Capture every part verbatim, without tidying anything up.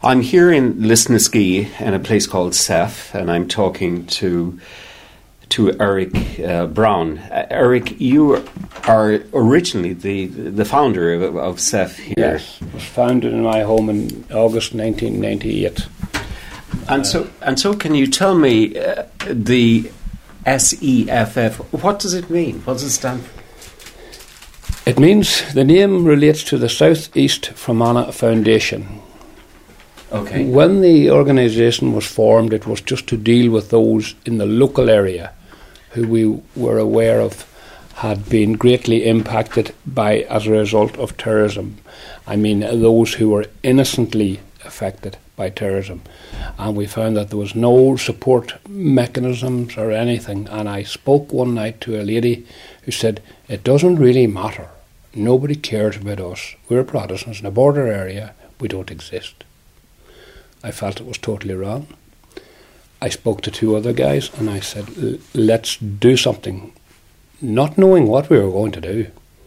I'm here in Lisnaskea in a place called Ceph, and I'm talking to to Eric uh, Brown. Uh, Eric, you are originally the the founder of, of Ceph here. Yes, it was founded in my home in August nineteen ninety-eight. And uh, so, and so, can you tell me uh, the S E F F? What does it mean? What does it stand for? It means the name relates to the South East Fermanagh Foundation. Okay. When the organisation was formed, it was just to deal with those in the local area who we were aware of had been greatly impacted by as a result of terrorism. I mean, those who were innocently affected by terrorism. And we found that there was no support mechanisms or anything. And I spoke one night to a lady who said, it doesn't really matter. Nobody cares about us. We're Protestants in a border area. We don't exist. I felt it was totally wrong. I spoke to two other guys and I said, let's do something, not knowing what we were going to do.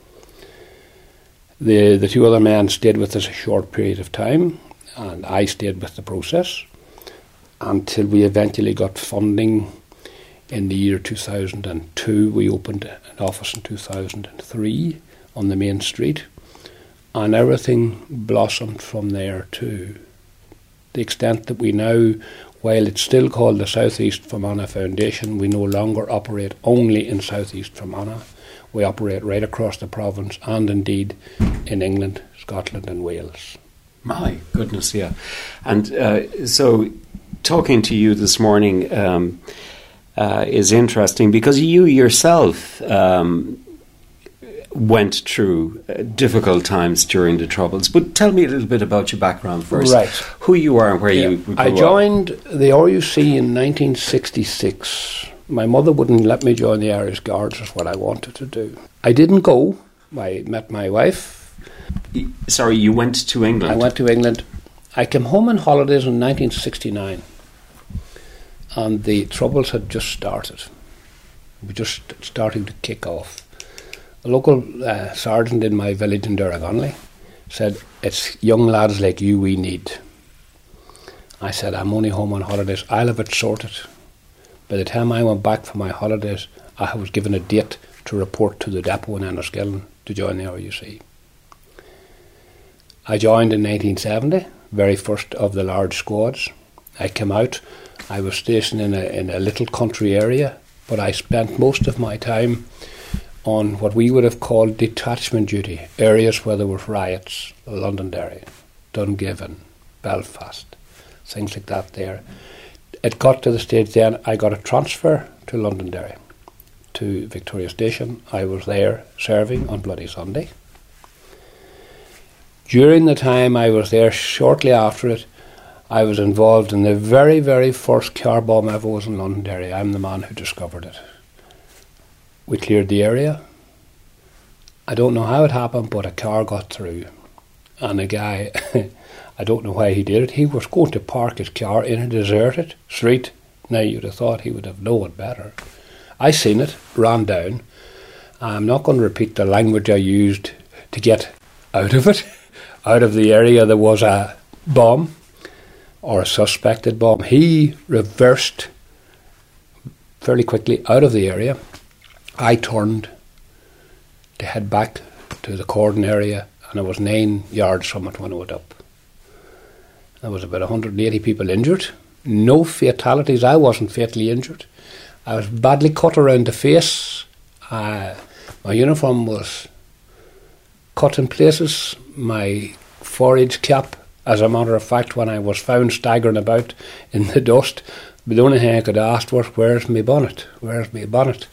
The the two other men stayed with us a short period of time, and I stayed with the process until we eventually got funding in the year two thousand two. We opened an office in two thousand three on the main street, and everything blossomed from there too. The extent that we now, while it's still called the South East Fermanagh Foundation, we no longer operate only in South East Fermanagh. We operate right across the province and indeed in England, Scotland and Wales. My goodness, yeah. And uh, so talking to you this morning um, uh, is interesting because you yourself um, went through uh, difficult times during the Troubles. But tell me a little bit about your background first. Right. Who you are and where yeah. you grew I joined up. the R U C in nineteen sixty-six. My mother wouldn't let me join the Irish Guards, is what I wanted to do. I didn't go. I met my wife. Sorry, you went to England? I went to England. I came home on holidays in nineteen sixty-nine. And the Troubles had just started. We were just starting to kick off. A local uh, sergeant in my village in Durragonley said, it's young lads like you we need. I said, I'm only home on holidays. I'll have it sorted. By the time I went back for my holidays, I was given a date to report to the depot in Enniskillen to join the R U C. I joined in nineteen seventy, very first of the large squads. I came out. I was stationed in a, in a little country area, but I spent most of my time on what we would have called detachment duty, areas where there were riots, Londonderry, Dungiven, Belfast, things like that there. It got to the stage then I got a transfer to Londonderry, to Victoria Station. I was there serving on Bloody Sunday. During the time I was there, shortly after it, I was involved in the very, very first car bomb ever was in Londonderry. I'm the man who discovered it. We cleared the area. I don't know how it happened, but a car got through. And a guy, I don't know why he did it, he was going to park his car in a deserted street. Now, you'd have thought he would have known better. I seen it, ran down. I'm not going to repeat the language I used to get out of it. Out of the area there was a bomb, or a suspected bomb. He reversed fairly quickly out of the area. I turned to head back to the cordon area, and I was nine yards from it when I went up. There was about one hundred eighty people injured. No fatalities. I wasn't fatally injured. I was badly cut around the face. Uh, my uniform was cut in places. My forage cap, as a matter of fact, when I was found staggering about in the dust, the only thing I could ask was, where's my bonnet? Where's my bonnet?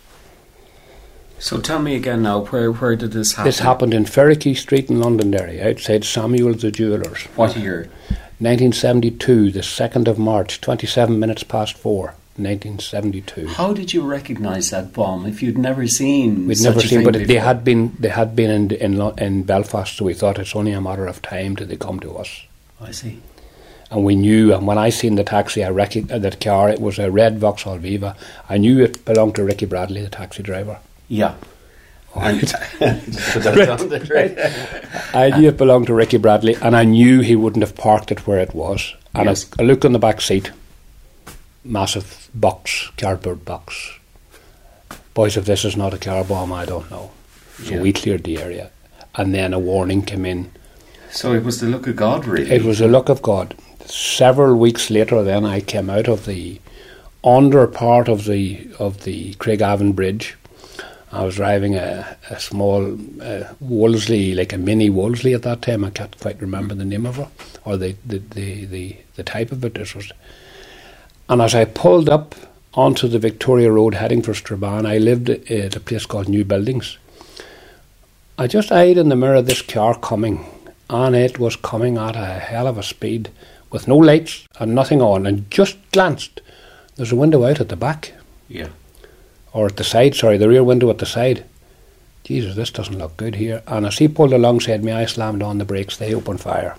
So tell me again now, where where did this happen? This happened in Ferrickey Street in Londonderry, outside Samuel's the Jewellers. What year? nineteen seventy-two, the second of March, twenty-seven minutes past four, nineteen seventy-two. How did you recognise that bomb if you'd never seen We'd such never a seen, thing but before? they had been they had been in, in in Belfast, so we thought it's only a matter of time till they come to us. I see. And we knew, and when I seen the taxi, I rec- uh, that car, it was a red Vauxhall Viva. I knew it belonged to Ricky Bradley, the taxi driver. Yeah. And just put that Right, down there. right. I knew it belonged to Ricky Bradley, and I knew he wouldn't have parked it where it was. And Yes. I, I looked on the back seat, massive box, cardboard box. Boys, if this is not a car bomb, I don't know. So Yeah. we cleared the area, and then a warning came in. So it was the look of God, really. It was the luck of God. Several weeks later, then I came out of the under part of the of the Craigavon Bridge. I was driving a, a small uh, Wolseley, like a mini Wolseley at that time. I can't quite remember the name of it or the the, the, the, the type of it. It was, and as I pulled up onto the Victoria Road heading for Strabane, I lived at a place called New Buildings. I just eyed in the mirror this car coming, and it was coming at a hell of a speed with no lights and nothing on, and just glanced. There's a window out at the back. Yeah. Or at the side, sorry, the rear window at the side. Jesus, this doesn't look good here. And as he pulled alongside me, I slammed on the brakes. They opened fire.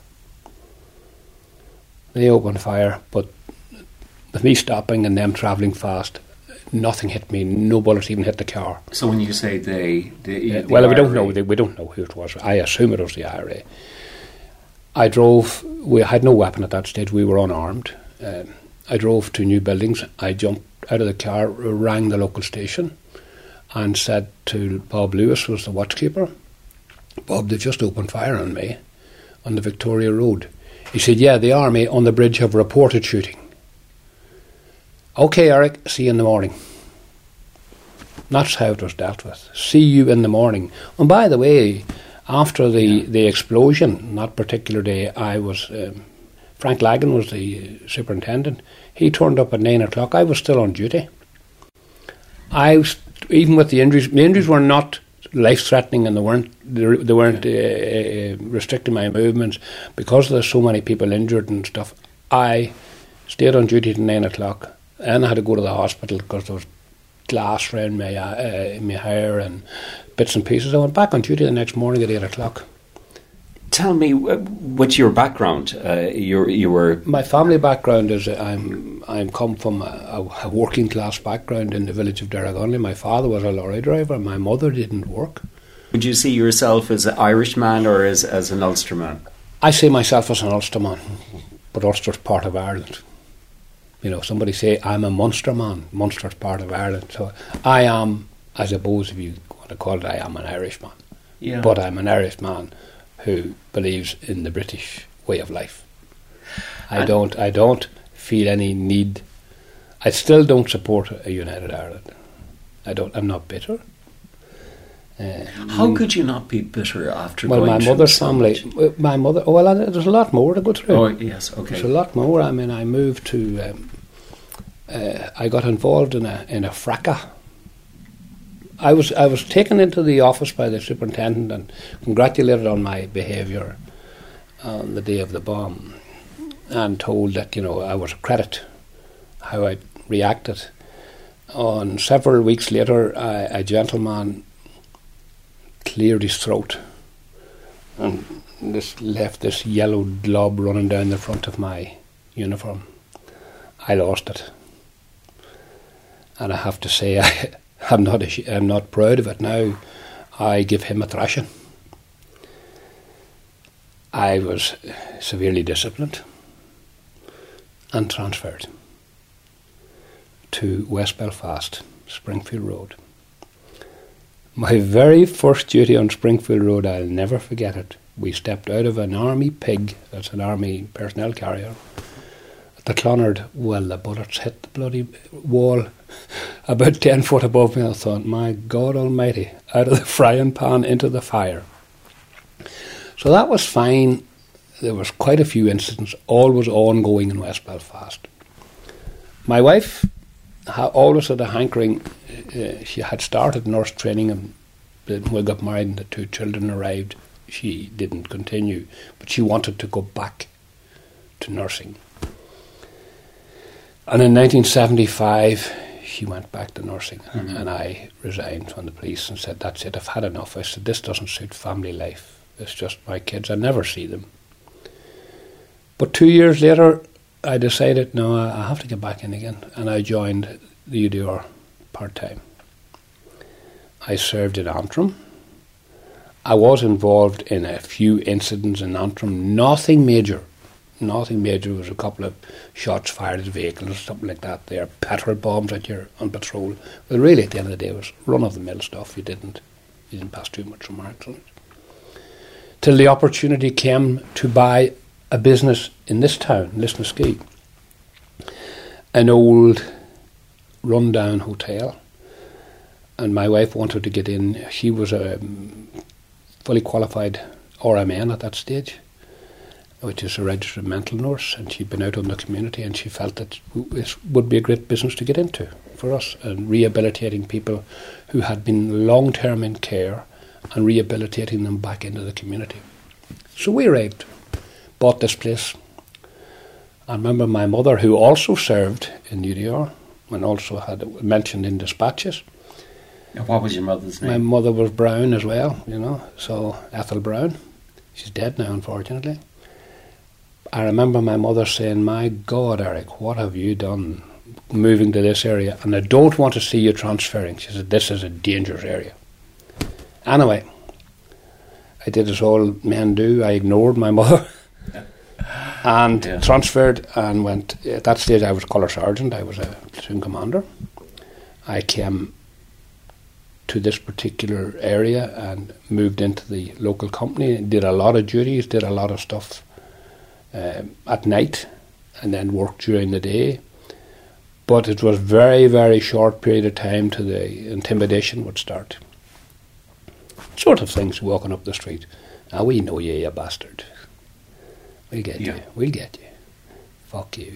They opened fire, but with me stopping and them travelling fast, nothing hit me. No bullets even hit the car. So when you say they... the, Uh, the well, we don't I R A know. They, we don't know who it was. I assume it was the I R A. I drove. We had no weapon at that stage. We were unarmed. Um, I drove to New Buildings. I jumped out of the car, rang the local station, and said to Bob Lewis, was the watchkeeper, "Bob, they've just opened fire on me on the Victoria Road." He said, "Yeah, the army on the bridge have reported shooting." "Okay, Eric, see you in the morning." That's how it was dealt with. See you in the morning. And by the way, after the, Yeah. the explosion, that particular day, I was... Um, Frank Lagan was the superintendent. He turned up at nine o'clock. I was still on duty. I was, even with the injuries, the injuries were not life-threatening, and they weren't they, they weren't uh, uh, restricting my movements because there's so many people injured and stuff. I stayed on duty till nine o'clock, and I had to go to the hospital because there was glass around my uh, my hair and bits and pieces. I went back on duty the next morning at eight o'clock. Tell me, uh, what's your background? Uh, you you were... My family background is uh, I'm I'm come from a, a working class background in the village of Derragonley. My father was a lorry driver. My mother didn't work. Would you see yourself as an Irishman or as, as an Ulsterman? I see myself as an Ulsterman, but Ulster's part of Ireland. You know, somebody say I'm a Munsterman. Munster's part of Ireland. So I am, I suppose if you want to call it, I am an Irishman. Yeah. But I'm an Irishman who believes in the British way of life. I And- don't I don't feel any need. I still don't support a united Ireland. I don't. I'm not bitter. Uh, How could you not be bitter after well, going my through mother's so family, much? uh, my mother. Well, I, there's a lot more to go through. Oh, yes, okay. There's a lot more. I mean, I moved to. Um, uh, I got involved in a in a fracas. I was I was taken into the office by the superintendent and congratulated on my behaviour on the day of the bomb, and told that, you know, I was a credit how I reacted. On several weeks later, I, a gentleman cleared his throat, and this left this yellow glob running down the front of my uniform. I lost it, and I have to say I, I'm not ashamed, I'm not proud of it now. I give him a thrashing. I was severely disciplined and transferred to West Belfast, Springfield Road. My very first duty on Springfield Road, I'll never forget it. We stepped out of an army pig, that's an army personnel carrier, at the Clonard. Well, the bullets hit the bloody wall about ten foot above me. I thought, my God almighty, out of the frying pan into the fire. So that was fine. There was quite a few incidents, all was ongoing in West Belfast. My wife ha- always had a hankering. Uh, she had started nurse training, and when we got married and the two children arrived, she didn't continue, but she wanted to go back to nursing. And in nineteen seventy-five, she went back to nursing, mm-hmm. and I resigned from the police and said, that's it, I've had enough. I said, this doesn't suit family life. It's just my kids. I never see them. But two years later, I decided, no, I have to get back in again. And I joined the U D R part-time. I served in Antrim. I was involved in a few incidents in Antrim, nothing major. Nothing major. There was a couple of shots fired at vehicles, something like that there, petrol bombs at your on patrol. But really, at the end of the day, it was run-of-the-mill stuff. You didn't, you didn't pass too much remarks on it. Till the opportunity came to buy a business in this town, Lisnaskea, an old run-down hotel. And my wife wanted to get in. She was a fully qualified R M N at that stage, which is a registered mental nurse, and she'd been out on the community, and she felt that this would be a great business to get into for us, and rehabilitating people who had been long-term in care and rehabilitating them back into the community. So we arrived, bought this place. I remember my mother, who also served in U D R and also had it mentioned in dispatches. What was your mother's name? My mother was Brown as well, you know, so Ethel Brown. She's dead now, unfortunately. I remember my mother saying, "My God, Eric, what have you done moving to this area? And I don't want to see you transferring." She said, "This is a dangerous area." Anyway, I did as all men do. I ignored my mother and yeah. transferred and went. At that stage, I was colour sergeant. I was a platoon commander. I came to this particular area and moved into the local company, did a lot of duties, did a lot of stuff uh, at night, and then worked during the day. But it was very, very short period of time to the intimidation would start. Sort of things walking up the street. "Ah, we know you, you bastard. We'll get yeah. you, we'll get you. Fuck you."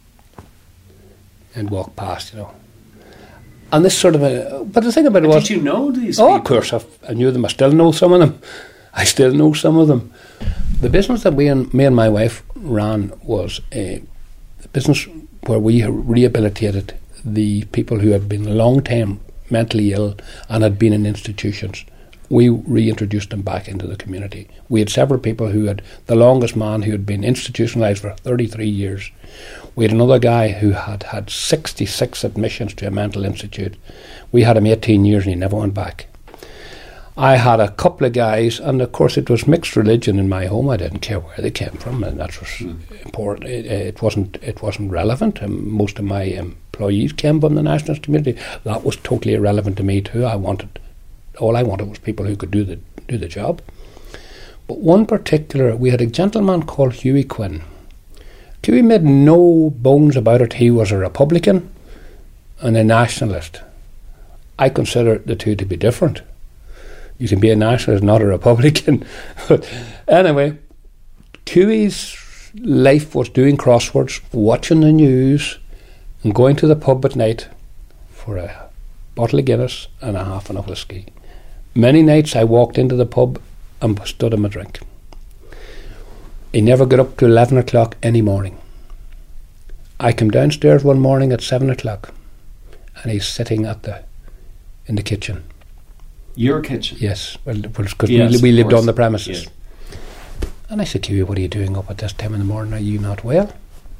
And walk past, you know. And this sort of a... But the thing about it was... Did you know these oh, people? Oh, of course. I've, I knew them. I still know some of them. I still know some of them. The business that we and, me and my wife ran was a business where we rehabilitated the people who had been long time mentally ill and had been in institutions. We reintroduced them back into the community. We had several people who had... The longest man who had been institutionalised for thirty-three years. We had another guy who had had sixty-six admissions to a mental institute. We had him eighteen years and he never went back. I had a couple of guys, and of course it was mixed religion in my home. I didn't care where they came from, and that was mm. important. It, it wasn't it wasn't relevant. Um, most of my employees came from the nationalist community. That was totally irrelevant to me too. I wanted... All I wanted was people who could do the do the job. But one particular, we had a gentleman called Hughie Quinn. Hughie made no bones about it. He was a Republican and a nationalist. I consider the two to be different. You can be a nationalist, not a Republican. But anyway, Hughie's life was doing crosswords, watching the news, and going to the pub at night for a bottle of Guinness and a half an of whiskey. Many nights I walked into the pub and stood him a drink. He never got up to eleven o'clock any morning. I came downstairs one morning at seven o'clock and he's sitting at the in the kitchen. Your kitchen? Yes, well, because yes, we, we lived on the premises. Yes. And I said, "Hughie, what are you doing up at this time in the morning? Are you not well?"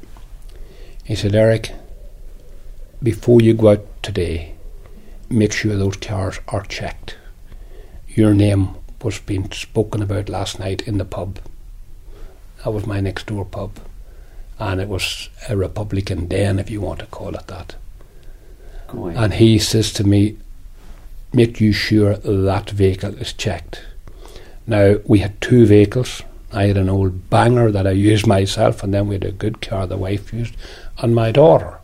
He said, "Eric, before you go out today, make sure those cars are checked. Your name was being spoken about last night in the pub." That was my next door pub. And it was a Republican den, if you want to call it that. Go and he says to me, "Make you sure that vehicle is checked." Now, we had two vehicles. I had an old banger that I used myself, and then we had a good car the wife used, and my daughter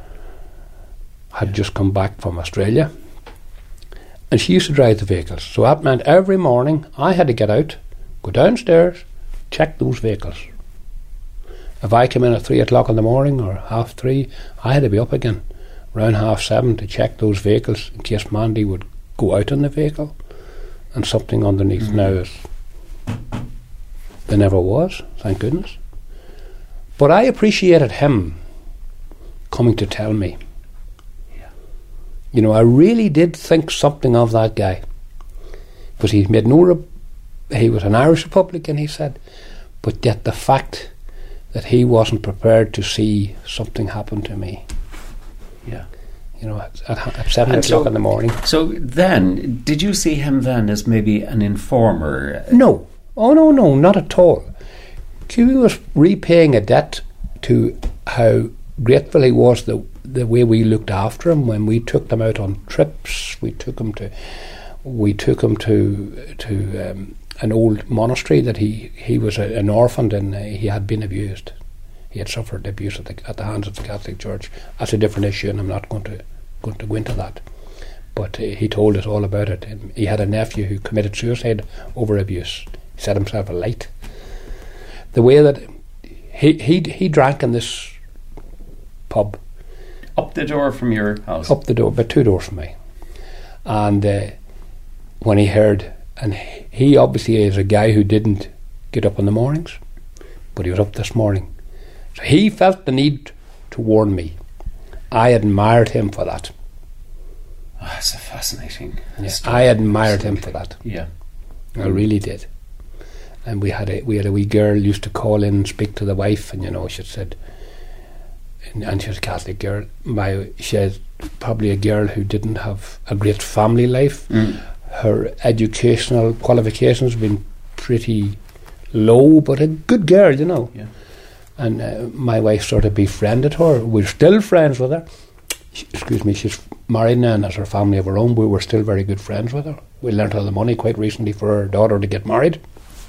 had just come back from Australia, and she used to drive the vehicles. So that meant every morning I had to get out, go downstairs, check those vehicles. If I came in at three o'clock in the morning or half three, I had to be up again around half seven to check those vehicles in case Mandy would go out in the vehicle and something underneath. Mm-hmm. Now is there never was, thank goodness. But I appreciated him coming to tell me. You know, I really did think something of that guy, because he made no. Re- he was an Irish Republican, he said, but yet the fact that he wasn't prepared to see something happen to me. Yeah, you know, at, at seven And o'clock so- in the morning. So then, did you see him then as maybe an informer? No. Oh, no, no, not at all. He was repaying a debt to how grateful he was the the way we looked after him when we took them out on trips. We took him to, we took him to to um, an old monastery that he he was a, an orphan and uh, he had been abused. He had suffered abuse at the, at the hands of the Catholic Church. That's a different issue, and I'm not going to going to go into that. But uh, he told us all about it. Um, he had a nephew who committed suicide over abuse. He set himself alight. The way that he he he drank in this pub Up the door from your house? up the door, about two doors from me, and uh, when he heard, and he obviously is a guy who didn't get up in the mornings, but he was up this morning, so he felt the need to warn me. I admired him for that. Oh, that's a fascinating Yeah, story. I admired him for that. Yeah. I really did. And we had a we had a wee girl used to call in and speak to the wife, and you know she said, and, and she was a Catholic girl. My she was probably a girl who didn't have a great family life. Mm. Her educational qualifications have been pretty low, but a good girl, you know. Yeah. And uh, my wife sort of befriended her. We're still friends with her. She, excuse me, she's married now and has her family of her own. We were still very good friends with her. We learnt all the money quite recently for her daughter to get married.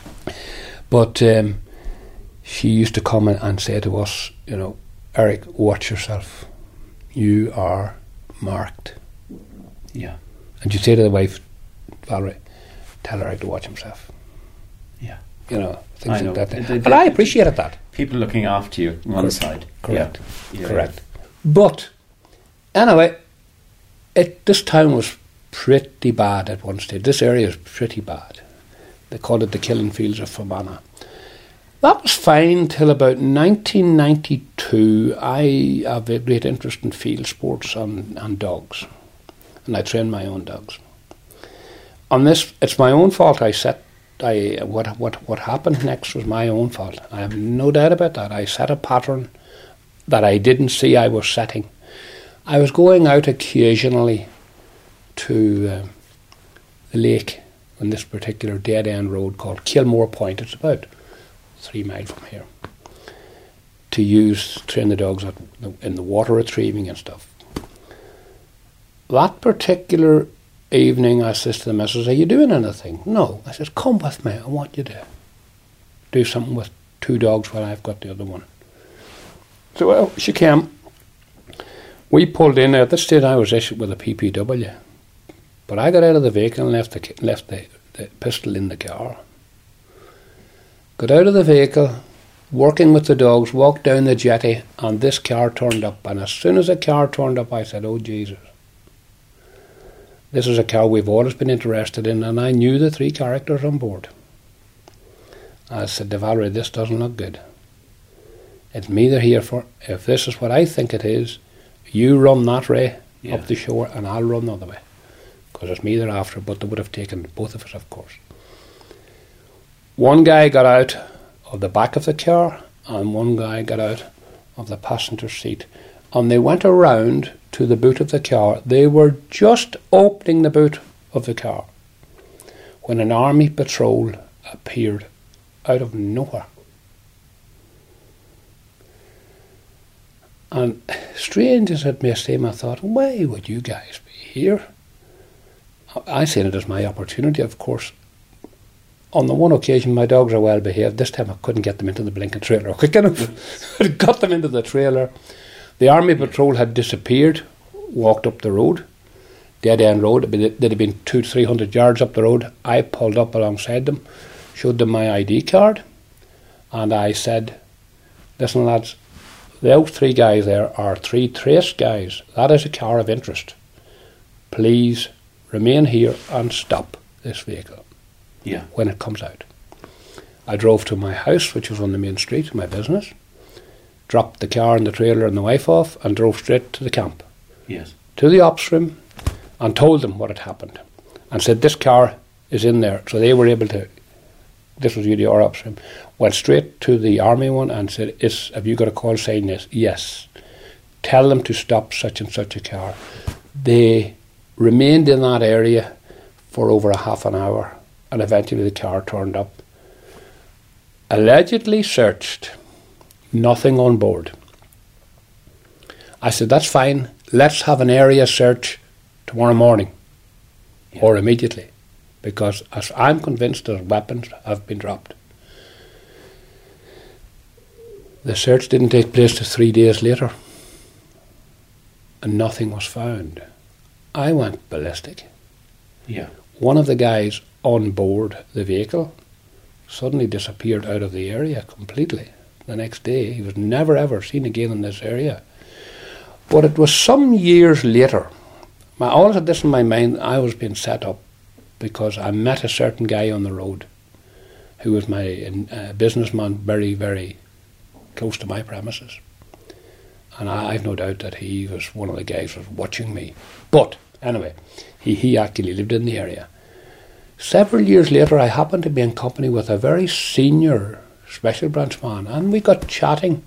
But um, she used to come and, and say to us, you know, Eric, watch yourself. You are marked. Yeah. And she'd say to the wife, Valerie, tell Eric to watch himself. Yeah. You know, things I like know. that. They- they- And I appreciated that. People looking after you on one Correct. side. Correct. Yeah. Yeah. Correct. But anyway, it, this town was pretty bad at one stage. This area is pretty bad. They called it the killing fields of Fermanagh. That was fine till about nineteen ninety-two. I have a great interest in field sports and, and dogs, and I train my own dogs. On this, it's my own fault. I set. I what what what happened next was my own fault. I have no doubt about that. I set a pattern that I didn't see I was setting. I was going out occasionally to uh, the lake on this particular dead-end road called Kilmore Point. It's about three miles from here. To use, train the dogs out in the water retrieving and stuff. That particular evening I says to the missus, are you doing anything? No. I says, come with me. I want you to do something with two dogs while I've got the other one. So well, she came. We pulled in. At this stage I was issued with a P P W. But I got out of the vehicle and left the, left the, the pistol in the car. Got out of the vehicle, working with the dogs, walked down the jetty, and this car turned up. And as soon as the car turned up, I said, oh, Jesus. This is a car we've always been interested in, and I knew the three characters on board. I said to Valerie, this doesn't look good. It's me they're here for. If this is what I think it is, you run that way Yeah. up the shore, and I'll run the other way. Because it's me they're after, but they would have taken both of us, of course. One guy got out of the back of the car, and one guy got out of the passenger seat, and they went around to the boot of the car. They were just opening the boot of the car when an army patrol appeared out of nowhere. And strange as it may seem, I thought, why would you guys be here? I seen it as my opportunity, of course. On the one occasion, my dogs are well behaved. This time I couldn't get them into the blinking trailer quick enough. I got them into the trailer. The army patrol had disappeared, walked up the road, dead end road. They'd have been two, three hundred yards up the road. I pulled up alongside them, showed them my I D card, and I said, listen lads, those three guys there are three trace guys. That is a car of interest. Please remain here and stop this vehicle. Yeah. When it comes out. I drove to my house, which was on the main street, my business, dropped the car and the trailer and the wife off, and drove straight to the camp, Yes. to the ops room, and told them what had happened, and said, this car is in there. So they were able to, this was U D R ops room, went straight to the army one and said, is, have you got a call saying this? Yes. tell them to stop such and such a car. They remained in that area for over a half an hour, and eventually the car turned up. Allegedly searched, nothing on board. I said, that's fine, let's have an area search tomorrow morning, yeah. or immediately, because as I'm convinced that weapons have been dropped. The search didn't take place till three days later, and nothing was found. I went ballistic. Yeah. One of the guys on board the vehicle suddenly disappeared out of the area completely. The next day, he was never ever seen again in this area. But it was some years later. I always had this in my mind. I was being set up because I met a certain guy on the road who was my uh, businessman, very, very close to my premises. And I, I've no doubt that he was one of the guys who was watching me. But anyway, he, he actually lived in the area. Several years later, I happened to be in company with a very senior special branch man, and we got chatting.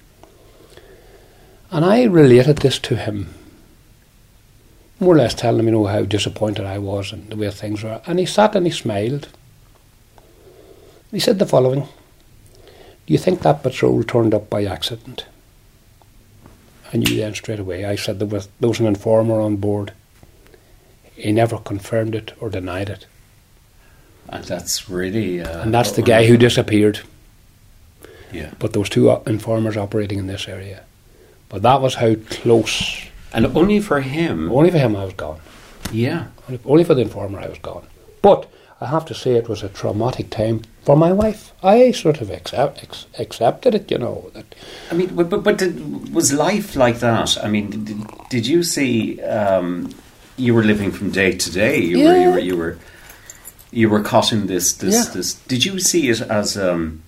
And I related this to him, more or less telling him, you know, how disappointed I was and the way things were. And he sat and he smiled. He said the following: do you think that patrol turned up by accident? I knew then straight away. I said there was, there was an informer on board. He never confirmed it or denied it. And that's really... Uh, and that's the guy who disappeared. Yeah. But there was two informers operating in this area. But that was how close... And only for him... Only for him I was gone. Yeah. Only, only for the informer I was gone. But I have to say it was a traumatic time for my wife. I sort of accept, ex, accepted it, you know. That I mean, but, but, but did, was life like that? I mean, did, did you see... Um, you were living from day to day. You yeah. were... You were, you were You were caught in this, this, yeah. this. Did you see it as, um,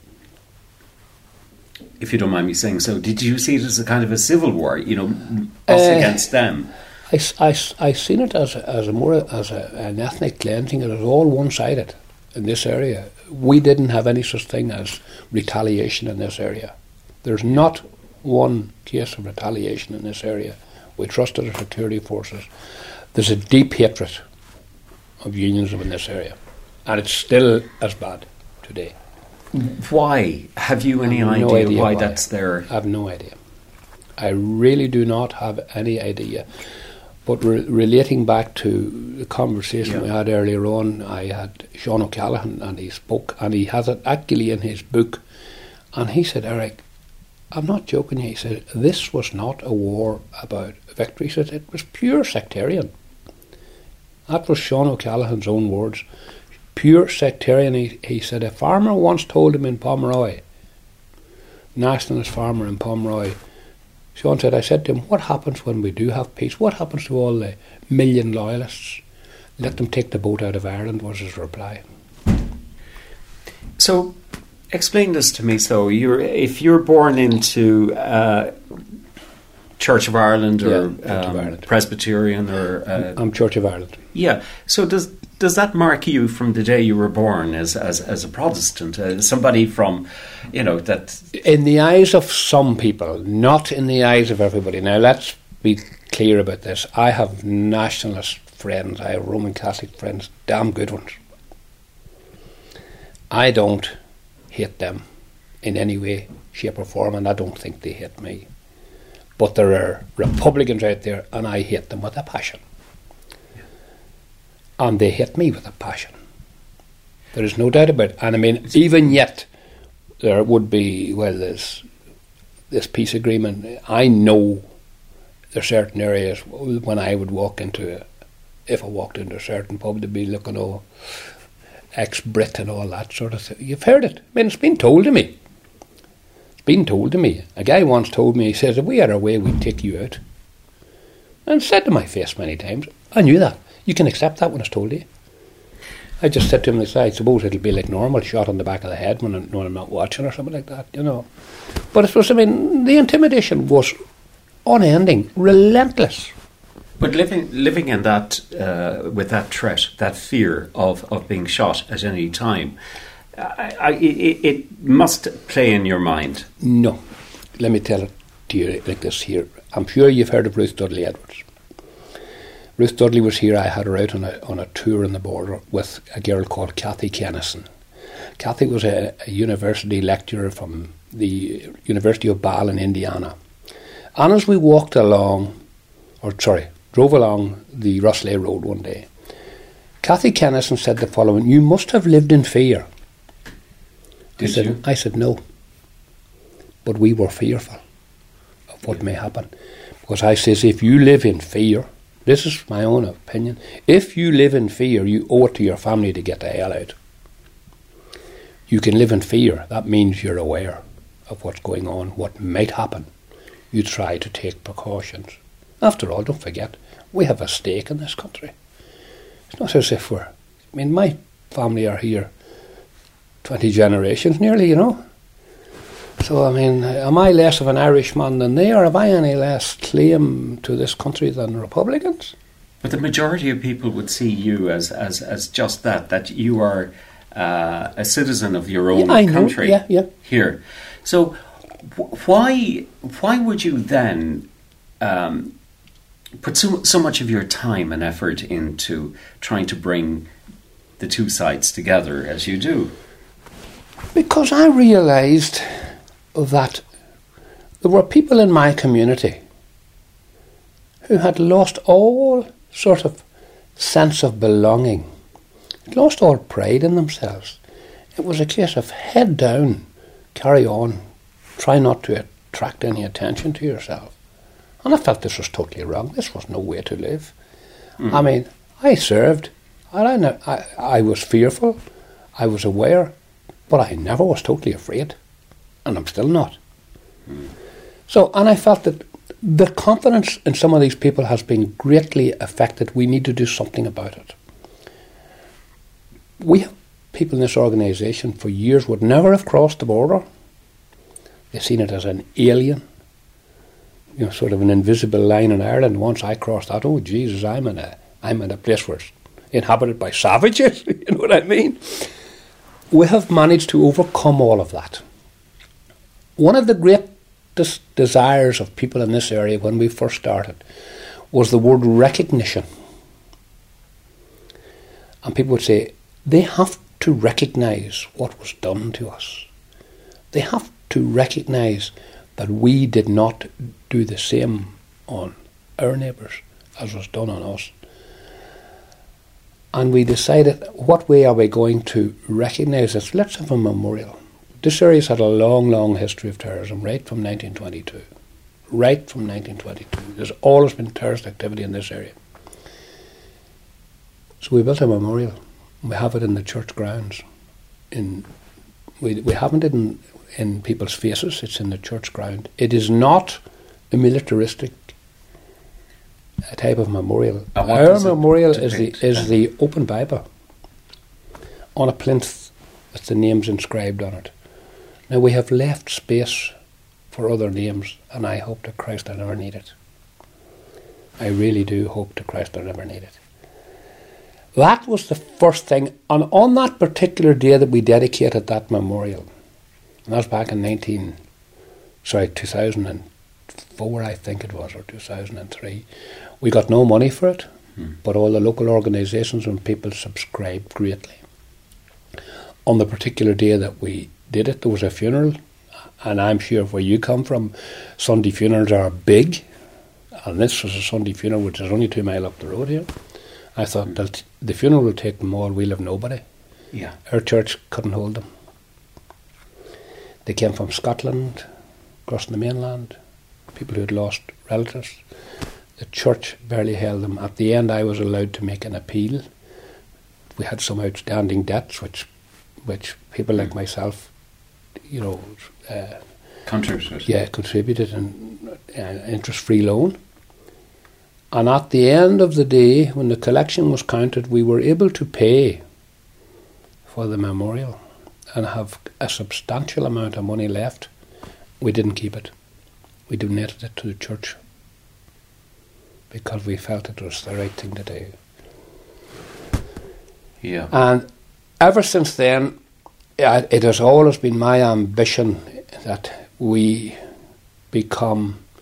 if you don't mind me saying so, did you see it as a kind of a civil war? You know, us uh, against them. I, I, I seen it as a, as a more as a, an ethnic cleansing. It was all one-sided in this area. We didn't have any such thing as retaliation in this area. There's not one case of retaliation in this area. We trusted our security forces. There's a deep hatred of unionism in this area. And it's still as bad today. Why? Have you any have idea, no idea why, why that's there? I have no idea. I really do not have any idea. But re- relating back to the conversation yeah. we had earlier on, I had Sean O'Callaghan, and he spoke, and he has it actually in his book. And he said, Eric, I'm not joking you. He said, this was not a war about victory. He said, it was pure sectarian. That was Sean O'Callaghan's own words. Pure sectarian. He, he said a farmer once told him in Pomeroy, nationalist farmer in Pomeroy, Sean said, I said to him, what happens when we do have peace? What happens to all the million loyalists? Let them take the boat out of Ireland, was his reply. So, explain this to me. So, you're if you're born into uh, Church of Ireland or yeah, um, of Ireland. Presbyterian or... Uh, I'm Church of Ireland. Yeah. So, does does that mark you from the day you were born as as, as a Protestant? Uh, somebody from, you know, that... In the eyes of some people, not in the eyes of everybody. Now, let's be clear about this. I have nationalist friends. I have Roman Catholic friends, damn good ones. I don't hate them in any way, shape or form, and I don't think they hate me. But there are Republicans out there, and I hate them with a passion. Yeah. And they hate me with a passion. There is no doubt about it. And I mean, even yet, there would be, well, there's this peace agreement. I know there are certain areas when I would walk into, a, if I walked into a certain pub, to be looking, oh, ex-Brit and all that sort of thing. You've heard it. I mean, it's been told to me. It's been told to me. A guy once told me, he says, if we had our way, we'd take you out. And said to my face many times, I knew that. You can accept that when it's told to you. I just said to him, I suppose it'll be like normal, shot on the back of the head when I'm, when I'm not watching or something like that, you know. But it was, I mean, the intimidation was unending, relentless. But living living in that, uh, with that threat, that fear of, of being shot at any time, I, I, it, it must play in your mind. No. Let me tell it to you like this here. I'm sure you've heard of Ruth Dudley Edwards. Ruth Dudley was here. I had her out on a on a tour in the border with a girl called Kathy Kennison. Kathy was a, a university lecturer from the University of Ball in Indiana. And as we walked along, or sorry, drove along the Rosslea Road one day, Kathy Kennison said the following: "You must have lived in fear." Did I said, you? I said, "No. But we were fearful of what may happen." Because I says, if you live in fear, this is my own opinion, if you live in fear, you owe it to your family to get the hell out. You can live in fear. That means you're aware of what's going on, what might happen. You try to take precautions. After all, don't forget, we have a stake in this country. It's not as if we're... I mean, my family are here twenty generations nearly, you know. So, I mean, am I less of an Irishman than they are? Have I any less claim to this country than Republicans? But the majority of people would see you as, as, as just that, that you are uh, a citizen of your own yeah, I know. country yeah, yeah. here. So wh- why why would you then um, put so, so much of your time and effort into trying to bring the two sides together as you do? Because I realised that there were people in my community who had lost all sort of sense of belonging, lost all pride in themselves. It was a case of head down, carry on, try not to attract any attention to yourself. And I felt this was totally wrong. This was no way to live. Mm. I mean, I served, and I, ne- I, I was fearful, I was aware, but I never was totally afraid. And I'm still not. Mm. So, and I felt that the confidence in some of these people has been greatly affected. We need to do something about it. We have people in this organisation for years would never have crossed the border. They've seen it as an alien, you know, sort of an invisible line in Ireland. Once I crossed that, oh Jesus, I'm in a, I'm in a place where it's inhabited by savages. You know what I mean? We have managed to overcome all of that. One of the greatest desires of people in this area when we first started was the word recognition. And people would say, they have to recognise what was done to us. They have to recognise that we did not do the same on our neighbours as was done on us. And we decided, what way are we going to recognise this? Let's have a memorial. This area's had a long, long history of terrorism, right from nineteen twenty-two. Right from nineteen twenty-two. There's always been terrorist activity in this area. So we built a memorial. We have it in the church grounds. In we we haven't it in, in people's faces, it's in the church ground. It is not a militaristic a type of memorial. Our memorial is the is the open Bible on a plinth with the names inscribed on it. Now we have left space for other names, and I hope to Christ I never need it. I really do hope to Christ I never need it. That was the first thing, and on that particular day that we dedicated that memorial, and that was back in nineteen, sorry, two thousand and four, I think it was, or two thousand and three. We got no money for it, hmm. but all the local organisations and people subscribed greatly. On the particular day that we did it, there was a funeral, and I'm sure where you come from, Sunday funerals are big, and this was a Sunday funeral which is only two mile up the road here. I thought, hmm. that the funeral will take them all, we'll have nobody. Yeah. Our church couldn't hold them. They came from Scotland, across the mainland, people who had lost relatives. The church barely held them. At the end, I was allowed to make an appeal. We had some outstanding debts, which which people like myself, you know, uh, contributed. Yeah, contributed in an uh, interest-free loan. And at the end of the day, when the collection was counted, we were able to pay for the memorial and have a substantial amount of money left. We didn't keep it. We donated it to the church because we felt it was the right thing to do. Yeah. And ever since then, it has always been my ambition that we become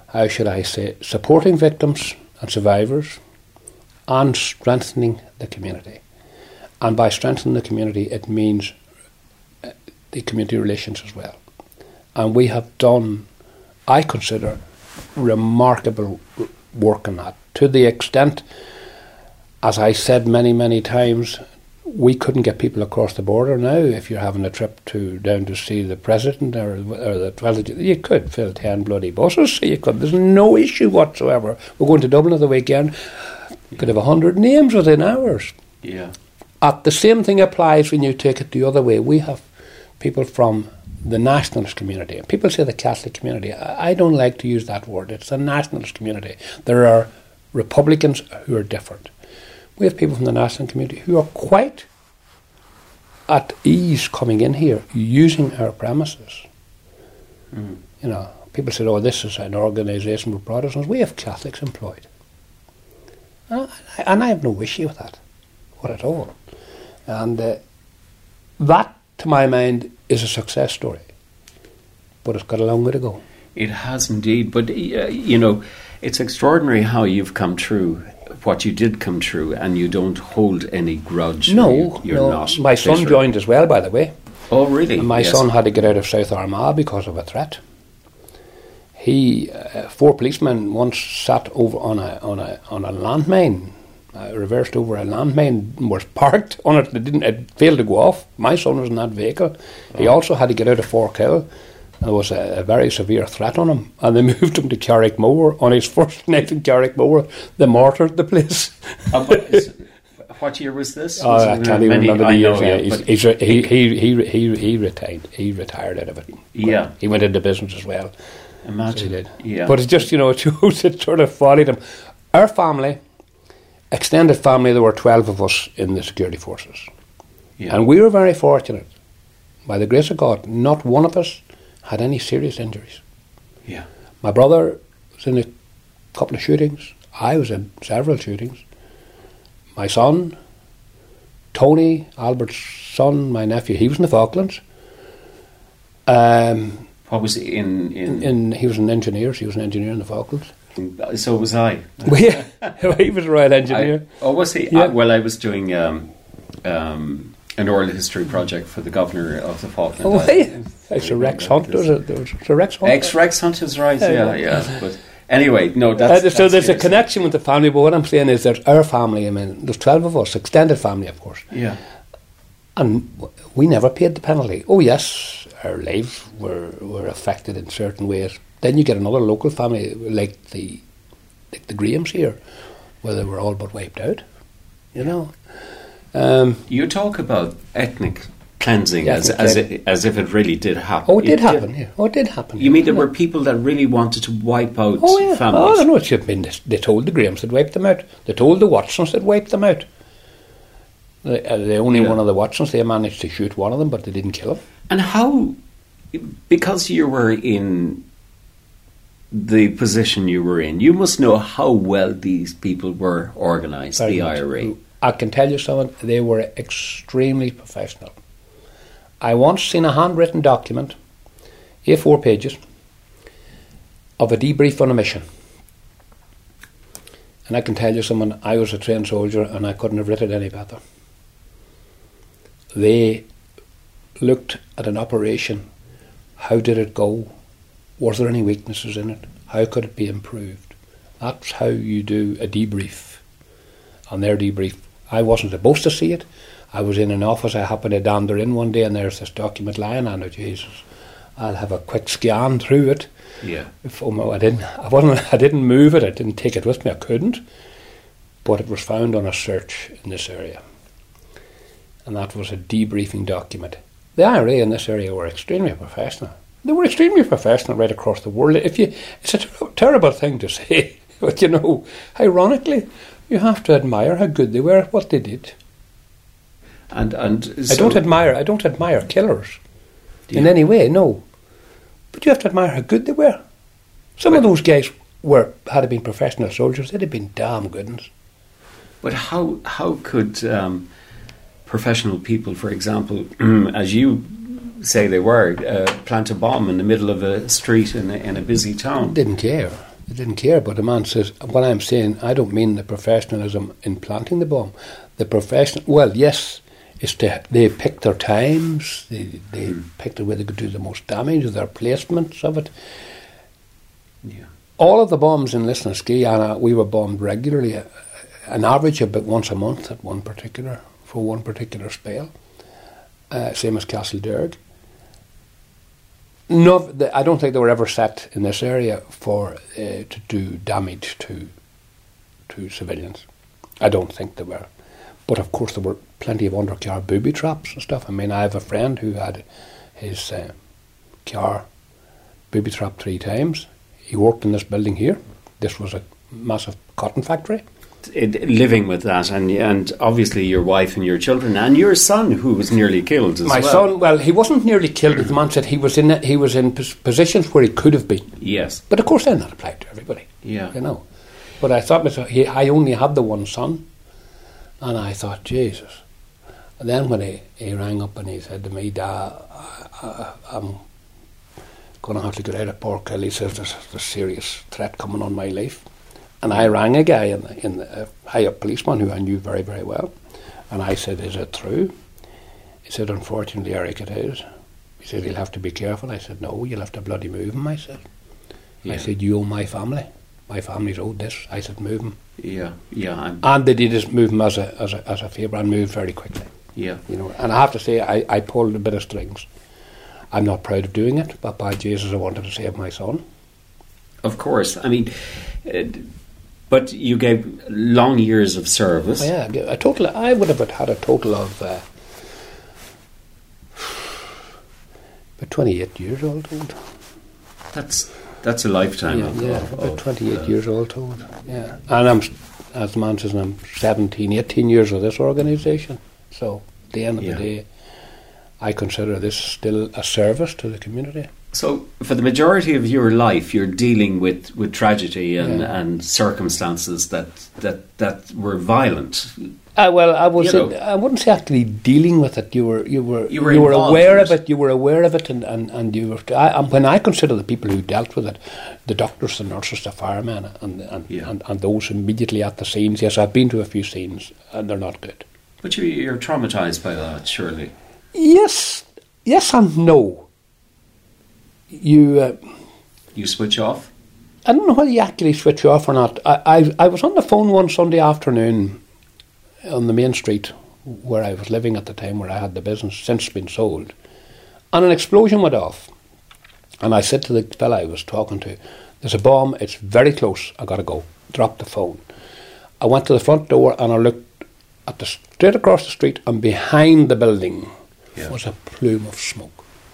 how should I say, supporting victims and survivors and strengthening the community. And by strengthening the community, it means uh, the community relations as well. And we have done, I consider, remarkable work on that, to the extent, as I said many, many times, we couldn't get people across the border now. If you're having a trip to down to see the president or, or the president, you could fill ten bloody buses. You could. There's no issue whatsoever. We're going to Dublin at the weekend. You could have a hundred names within hours. Yeah. At the same thing applies when you take it the other way. We have people from the nationalist community. People say the Catholic community. I don't like to use that word. It's the nationalist community. There are Republicans who are different. We have people from the national community who are quite at ease coming in here, using our premises. Mm. You know, people say, oh, this is an organisation for Protestants. We have Catholics employed. And I, and I have no issue with that, not at all. And uh, that, to my mind, is a success story. But it's got a long way to go. It has indeed. But, uh, you know, it's extraordinary how you've come through what you did come true, and you don't hold any grudge. No, you, you're no. Not my son bitter. joined as well, by the way. Oh, really? And my yes. son had to get out of South Armagh because of a threat. He, uh, four policemen once sat over on a on a on a landmine, uh, reversed over a landmine, was parked on it. It didn't. It failed to go off. My son was in that vehicle. Oh. He also had to get out of Forkhill. There was a, a very severe threat on him, and they moved him to Carrickmore. On his first night in Carrickmore, they mortared the place. Uh, but is, what year was this? Oh, Was I can't even many, remember the I years. know, Yeah, yeah, he's, but he's re- he, he he he he retired. He retired out of it. Yeah, he went into business as well. Imagine. So he did. Yeah, but it's just, you know, it shows it sort of followed him. Our family, extended family, there were twelve of us in the security forces, yeah. And we were very fortunate. By the grace of God, not one of us had any serious injuries. Yeah. My brother was in a couple of shootings. I was in several shootings. My son, Tony, Albert's son, my nephew, he was in the Falklands. Um, what was he in, in? in? In he was an engineer. He was an engineer in the Falklands. So was I. Yeah, he was a right engineer. I, oh, was he? Yeah. I, well, I was doing um, um, an oral history project for the governor of the Falklands. Oh, yeah. It's a Rex Hunt, was it? There was a Rex Hunt. Ex-Rex Hunt is right, yeah, yeah. yeah. But anyway, no, that's... Uh, so that's there's serious. a connection with the family, but what I'm saying is there's our family, I mean, there's twelve of us, extended family, of course. Yeah. And we never paid the penalty. Oh, yes, our lives were, were affected in certain ways. Then you get another local family, like the, like the Grahams here, where they were all but wiped out, you know. Um, you talk about ethnic cleansing yeah, as as, it, as if it really did happen. Oh, it did it happen, did. yeah. Oh, it did happen. You mean there yeah. were people that really wanted to wipe out oh, yeah. families? Oh, no, it's been, they told the Grahams they'd wipe them out. They told the Watsons they'd wipe them out. The, uh, the only yeah. one of the Watsons, they managed to shoot one of them, but they didn't kill him. And how, because you were in the position you were in, you must know how well these people were organised, Very the much. I R A. I can tell you something, they were extremely professional. I once seen a handwritten document, A four pages, of a debrief on a mission. And I can tell you something, I was a trained soldier and I couldn't have written it any better. They looked at an operation, how did it go? Was there any weaknesses in it? How could it be improved? That's how you do a debrief. On their debrief, I wasn't supposed to see it. I was in an office, I happened to dander in one day and there's this document lying on it. Jesus, I'll have a quick scan through it. Yeah. If, oh, I didn't I wasn't I didn't move it, I didn't take it with me, I couldn't. But it was found on a search in this area. And that was a debriefing document. The I R A in this area were extremely professional. They were extremely professional right across the world. If you, it's a ter- terrible thing to say, but you know, ironically, you have to admire how good they were at what they did. And and so I don't admire. I don't admire killers yeah. in any way. No, but you have to admire how good they were. Some but, of those guys were had been professional soldiers. They'd have been damn good ones. But how how could um, professional people, for example, as you say they were, uh, plant a bomb in the middle of a street in a, in a busy town? Didn't care. They didn't care, but the man says, what I'm saying, I don't mean the professionalism in planting the bomb. The professional, well, yes, it's to, they picked their times, they, they mm. picked the way they could do the most damage, their placements of it. Yeah. All of the bombs in Lisnaskea, and uh, we were bombed regularly, uh, an average about once a month at one particular, for one particular spell, uh, same as Castlederg. No, the, I don't think they were ever set in this area for uh, to do damage to to civilians. I don't think they were. But of course there were plenty of undercar booby traps and stuff. I mean, I have a friend who had his uh, car booby trapped three times. He worked in this building here. This was a massive cotton factory. It, living with that, and and obviously your wife and your children and your son, who was nearly killed as My well. My son, well, he wasn't nearly killed. The man said he was in he was in pos- positions where he could have been. Yes, but of course, they're not applied to everybody. Yeah, you know. But I thought myself, he, I only had the one son, and I thought, Jesus. And then when he, he rang up and he said to me, Dad, I, I, I'm going to have to get out of Portkill. He says there's a serious threat coming on my life. And I rang a guy in the, in the uh, high-up policeman who I knew very, very well. And I said, is it true? He said, unfortunately, Eric, it is. He said, you'll have to be careful. I said, no, you'll have to bloody move him, I said. Yeah. I said, you owe my family. My family's owed this. I said, move him. Yeah, yeah. I'm and they did just move him as a as a, as a favour and moved very quickly. Yeah. You know, and I have to say, I, I pulled a bit of strings. I'm not proud of doing it, but by Jesus, I wanted to save my son. Of course. I mean... Uh, But you gave long years of service. Oh, yeah, a total. I would have had a total of uh, about twenty-eight years all told. That's that's a lifetime. Yeah, of, yeah of, about of, twenty-eight uh, years all told. Yeah, and I'm, as the man says, I'm seventeen, eighteen years with this organisation. So at the end of yeah. the day, I consider this still a service to the community. So, for the majority of your life, you're dealing with, with tragedy and, yeah. and circumstances that, that that were violent. Uh, well, I was. You know, I wouldn't say actually dealing with it. You were. You were. You were, you were aware of it. it. You were aware of it, and, and, and you were. I, and when I consider the people who dealt with it, the doctors, the nurses, the firemen, and and, yeah. and and those immediately at the scenes. Yes, I've been to a few scenes, and they're not good. But you, you're traumatised by that, surely. Yes, yes, and no. You. Uh, you switch off? I don't know whether you actually switch off or not. I, I I was on the phone one Sunday afternoon on the main street where I was living at the time, where I had the business since been sold, and an explosion went off. And I said to the fella I was talking to, there's a bomb, it's very close, I gotta go. Dropped the phone. I went to the front door and I looked at the straight across the street, and behind the building yeah. was a plume of smoke.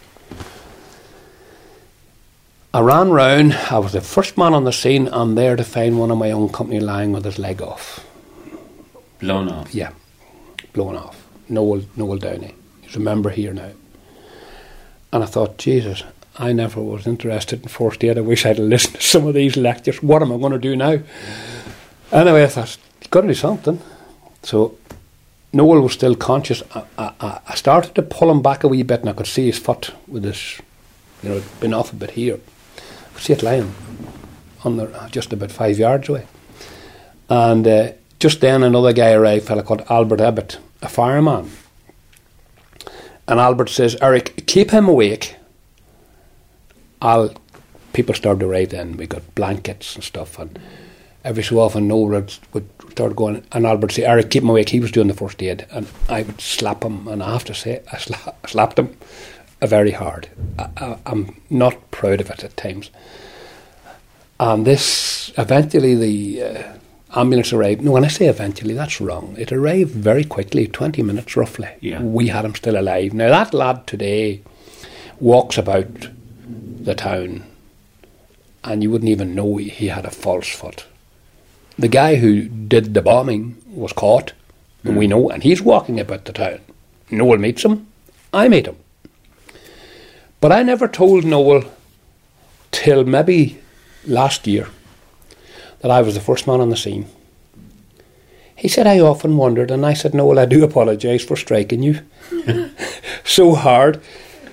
I ran round, I was the first man on the scene, and there to find one of my own company lying with his leg off. Blown off? Yeah, blown off. Noel, Noel Downey. He's a member here now. And I thought, Jesus, I never was interested in first aid. I wish I'd listened to some of these lectures. What am I going to do now? Anyway, I thought, you've got to do something. So Noel was still conscious. I, I, I started to pull him back a wee bit, and I could see his foot with his, you know, been off a bit here. I could see it lying on the, just about five yards away. And uh, just then another guy arrived, a fella called Albert Ebbett, a fireman. And Albert says, Eric, keep him awake. I'll. People started to write in. We got blankets and stuff, and every so often Noel would, would start going, and Albert would say, Eric, keep him awake. He was doing the first aid, and I would slap him, and I have to say, I, sla- I slapped him very hard. I, I, I'm not proud of it at times. And this, eventually the uh, ambulance arrived. No, when I say eventually, that's wrong. It arrived very quickly, twenty minutes roughly. Yeah. We had him still alive. Now that lad today walks about the town and you wouldn't even know he, he had a false foot. The guy who did the bombing was caught, mm. and we know, and he's walking about the town. Noel meets him, I meet him. But I never told Noel till maybe last year that I was the first man on the scene. He said, I often wondered, and I said, Noel, I do apologise for striking you so hard.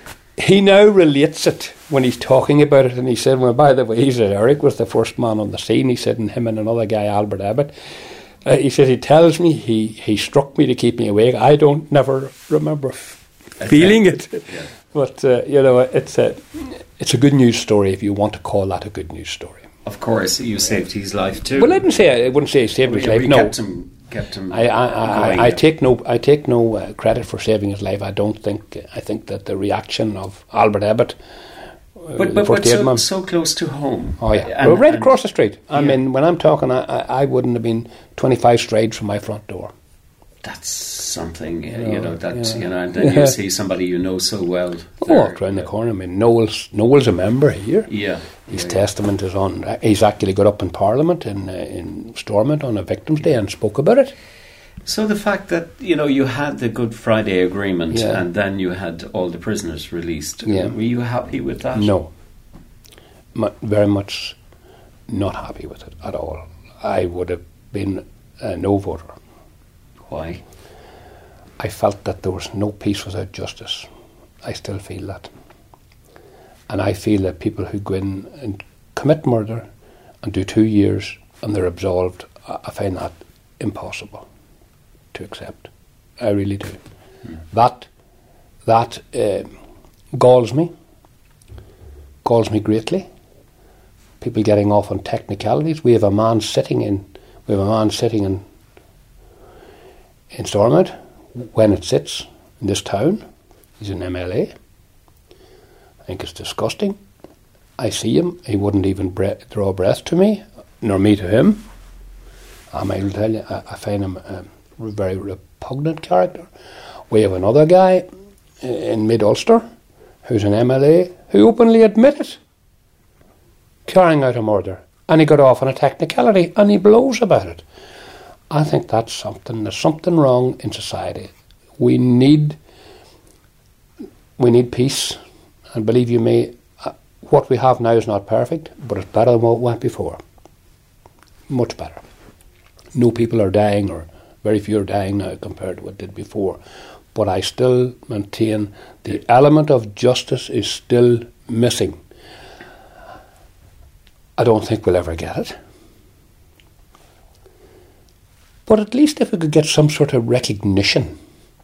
he now relates it when he's talking about it, and he said, well, by the way, he said, Eric was the first man on the scene. He said, and him and another guy, Albert Abbott. Uh, he said, he tells me he, he struck me to keep me awake. I don't never remember f- feeling it. Yeah. But, uh, you know, it's a, it's a good news story if you want to call that a good news story. Of course, you saved his life too. Well, I didn't say I wouldn't say I saved his we, life. We no, kept him, kept him. I, I, I, I take no, I take no uh, credit for saving his life. I don't think. I think that the reaction of Albert Abbott, uh, but but, but so, so close to home. Oh yeah, and, well, right across the street. I yeah. mean, when I'm talking, I, I, I wouldn't have been twenty-five strides from my front door. That's something, you know, you you know know that yeah. you know, and then you see somebody you know so well. Walked round the corner. I mean, Noel's Noel's a member here. Yeah, his yeah, testament yeah. is on. He's actually got up in Parliament in uh, in Stormont on a Victims' Day and spoke about it. So the fact that you know you had the Good Friday Agreement yeah. and then you had all the prisoners released. Yeah. Were you happy with that? No, M- very much not happy with it at all. I would have been a no voter. Why? I felt that there was no peace without justice. I still feel that. And I feel that people who go in and commit murder and do two years and they're absolved, I find that impossible to accept. I really do. Mm. That that uh, galls me, galls me greatly. People getting off on technicalities. We have a man sitting in, we have a man sitting in in Stormont when it sits in this town. He's an M L A. I think it's disgusting. I see him. He wouldn't even bre- draw a breath to me, nor me to him. Um, I will tell you, I, I find him a very repugnant character. We have another guy in Mid-Ulster who's an M L A who openly admitted carrying out a murder, and he got off on a technicality, and he blows about it. I think that's something. There's something wrong in society. We need, we need peace, and believe you me, uh, what we have now is not perfect, but it's better than what went before. Much better. No people are dying, or very few are dying now compared to what did before. But I still maintain the element of justice is still missing. I don't think we'll ever get it. But at least if we could get some sort of recognition,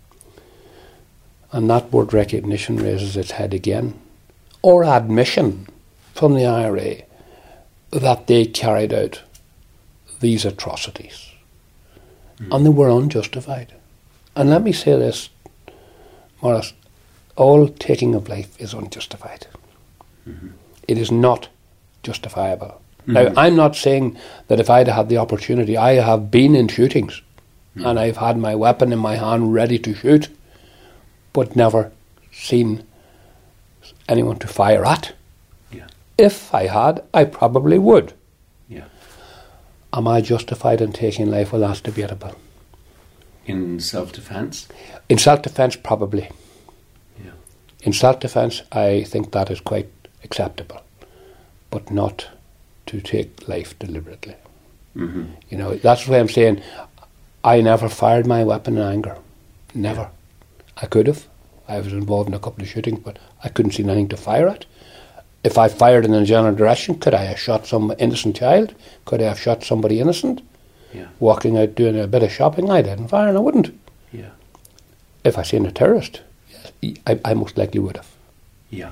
and that word recognition raises its head again, or admission from the I R A that they carried out these atrocities. Mm. And they were unjustified. And let me say this, Morris, all taking of life is unjustified. Mm-hmm. It is not justifiable. Mm-hmm. Now, I'm not saying that if I'd had the opportunity, I have been in shootings, mm-hmm. and I've had my weapon in my hand ready to shoot, but never seen anyone to fire at. Yeah. If I had, I probably would. Yeah. Am I justified in taking life? Well, that's debatable. In self-defence? In self-defence, probably. Yeah. In self-defence, I think that is quite acceptable, but not to take life deliberately. Mm-hmm. You know, that's why I'm saying I never fired my weapon in anger. Never. Yeah. I could have. I was involved in a couple of shootings, but I couldn't see anything to fire at. If I fired in a general direction, could I have shot some innocent child? Could I have shot somebody innocent? Yeah. Walking out doing a bit of shopping, I didn't fire and I wouldn't. Yeah. If I seen a terrorist, yes, I, I most likely would have. Yeah.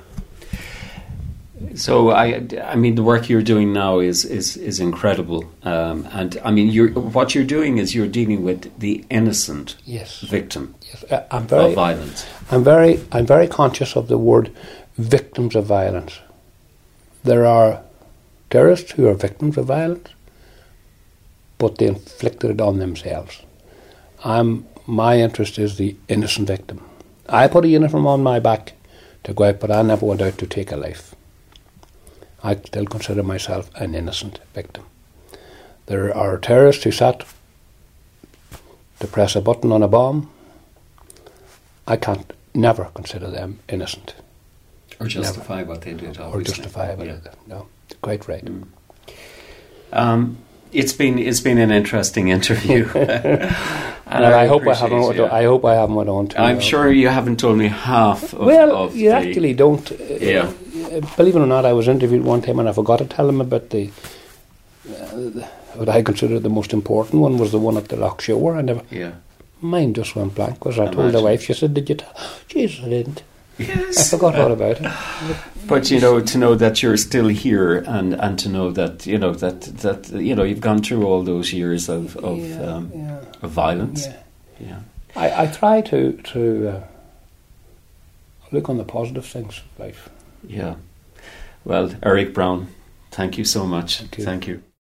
So I, I mean, the work you're doing now is is, is incredible, um, and I mean, you're what you're doing is you're dealing with the innocent yes. victim yes. I'm very, of violence. I'm very, I'm very conscious of the word victims of violence. There are terrorists who are victims of violence, but they inflicted it on themselves. I'm, my interest is the innocent victim. I put a uniform on my back to go out, but I never went out to take a life. I still consider myself an innocent victim. There are terrorists who sat to press a button on a bomb. I can't never consider them innocent. Or justify never. What they did, obviously. Or justify what yeah. they did. No, quite right. Mm. Um, it's been it's been an interesting interview. And and I I, hope I appreciate, haven't. went yeah. on- I hope I haven't went on too I'm long. sure you haven't told me half of, Well, of you the, actually don't. uh, Yeah. uh, Believe it or not, I was interviewed one time and I forgot to tell them about the. Uh, what I consider the most important one was the one at the Loch Shore. I never. Yeah. Mine just went blank because I told the Imagine. wife. She said, "Did you tell?" Jesus, I didn't. I Yes. forgot all about it. But you know, to know that you're still here, and, and to know that you know that that you know you've gone through all those years of of, Yeah, um, yeah, of violence. yeah. Yeah. I, I try to to uh, look on the positive things of life. Yeah. Well, Eric Brown, thank you so much. Thank you. Thank you.